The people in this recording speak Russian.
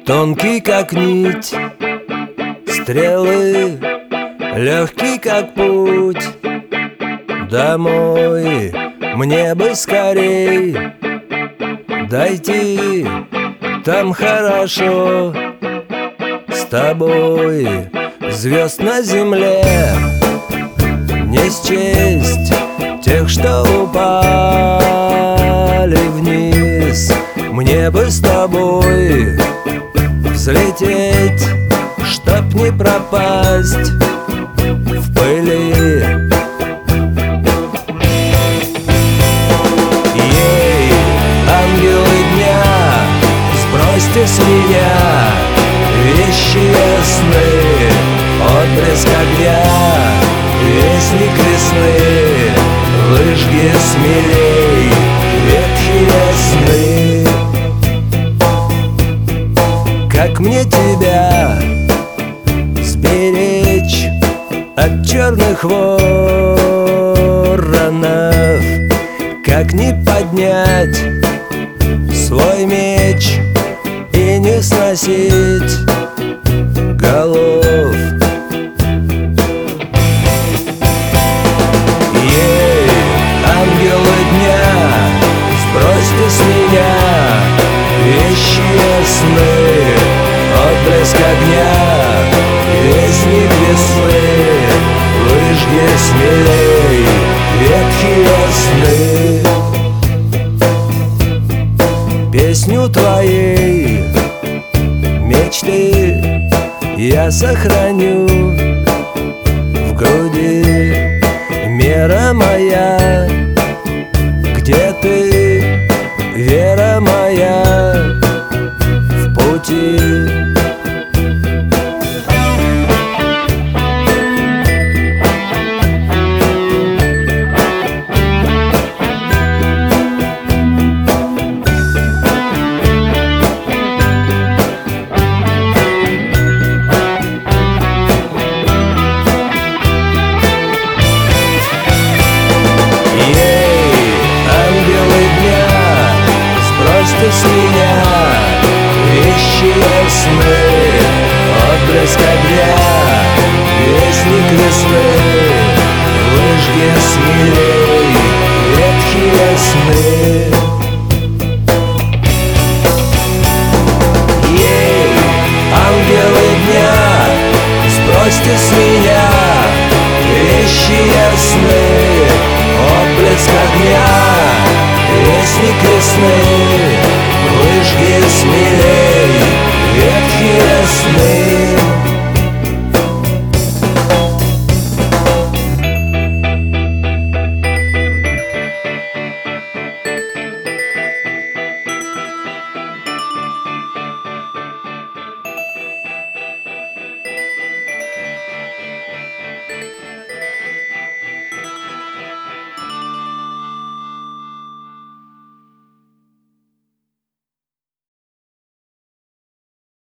Тонкий, как нить, стрелы, легкий, как путь. Домой мне бы скорей дойти, там хорошо. С тобой звезд на земле не счесть, тех, что упали вниз. Мне бы с тобой взлететь, чтоб не пропасть в пыли. Ей, ангелы дня, сбросьте с меня вещие сны, отблеск огня, вестник весны. Выжги смелей ветхие сны. Как мне тебя сберечь от черных воронов? Как не поднять свой меч и не сносить голов? Ей, ангелы дня, сбросьте с меня вещие сны, отблеск огня, вестник весны. Выжги смелей ветхие сны. Песню твоей мечты я сохраню в груди. Мера моя, где ты, вера моя в пути. С меня вещие сны, отблеск огня, вестник весны. Выжги смелей ветхие сны. Ей, ангелы дня, сбросьте с меня вещие сны, отблеск огня, вестник весны. Выжги смелей